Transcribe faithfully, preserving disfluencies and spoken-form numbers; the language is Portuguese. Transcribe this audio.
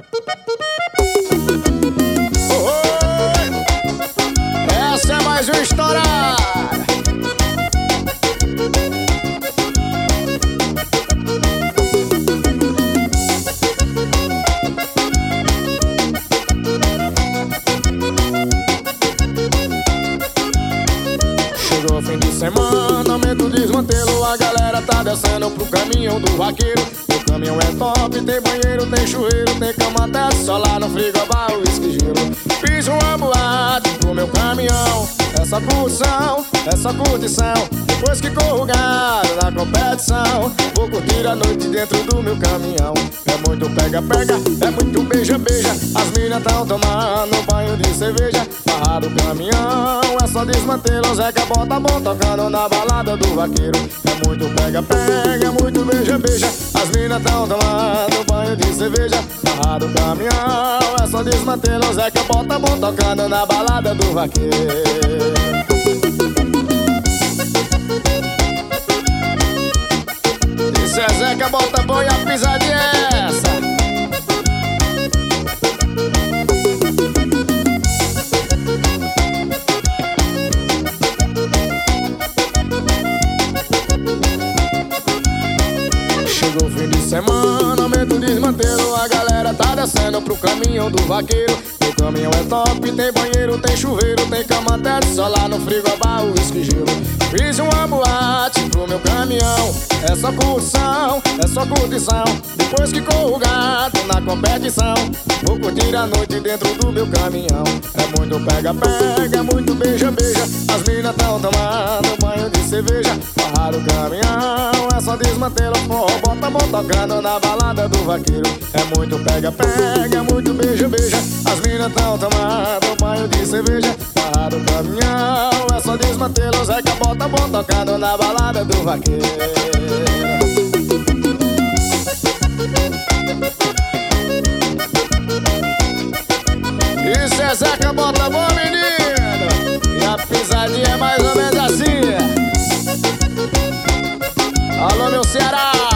Essa é mais uma história. Chegou o fim de semana, aumento o desmantelo. A galera tá descendo pro caminhão do vaqueiro. O caminhão é top, tem banheiro, tem chuveiro, tem cama até solar no frigobar, uísque e gelo. Fiz uma boate pro meu caminhão. Essa curtição, essa curtição. Depois que corro gado na competição, vou curtir a noite dentro do meu caminhão. É muito pega-pega, é muito beija-beija. As minas tão tomando banho de cerveja. Barra do caminhão, é só desmantelo. Zeca bota bom tocando na balada do vaqueiro. É muito pega-pega, é muito beija-beija. As minas tão tomando banho de cerveja. Barra do caminhão, é só desmantelo. Zeca bota bom tocando na balada do vaqueiro. Isso é Zeca bota bom e a pisadinha é essa. Chegou o fim de semana, aumento o desmantelo. A galera tá descendo pro caminhão do vaqueiro. O caminhão é top, tem banheiro, tem chuveiro, tem cama até de solar no frigobar, uísque e gelo. Fiz uma boate pro meu caminhão. É só curtição, é só curtição. Depois que corro gato na competição, vou curtir a noite dentro do meu caminhão. É muito pega-pega, é muito beija-beija. As minas tão tomando banho de cerveja. Barra do caminhão, é só desmantelo. Forró bota bom tocando na balada do vaqueiro. É muito pega-pega, é muito beija-beija. As minas tão tomando banho de cerveja. Barra do caminhão, é só desmantelo. Zeca bota bom tocando na balada do vaqueiro. Isso é Zeca bota bom, menino. E a pisadinha é mais ou menos assim. Alô, meu Ceará.